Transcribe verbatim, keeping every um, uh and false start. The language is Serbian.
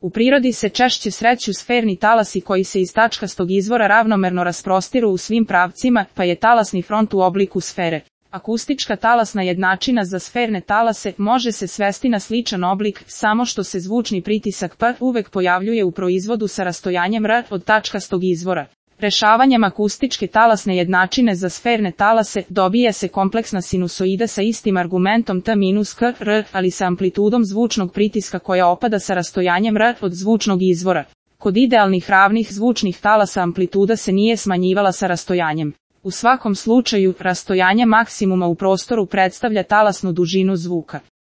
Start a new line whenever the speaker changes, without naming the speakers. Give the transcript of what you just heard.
U prirodi se češće sreću sferni talasi koji se iz tačkastog izvora ravnomerno rasprostiru u svim pravcima, pa je talasni front u obliku sfere. Akustička talasna jednačina za sferne talase može se svesti na sličan oblik, samo što se zvučni pritisak P uvek pojavljuje u proizvodu sa rastojanjem R od tačkastog izvora. Rešavanjem akustičke talasne jednačine za sferne talase dobije se kompleksna sinusoida sa istim argumentom T minus K R, ali sa amplitudom zvučnog pritiska koja opada sa rastojanjem R od zvučnog izvora. Kod idealnih ravnih zvučnih talasa amplituda se nije smanjivala sa rastojanjem. U svakom slučaju, rastojanje maksimuma u prostoru predstavlja talasnu dužinu zvuka.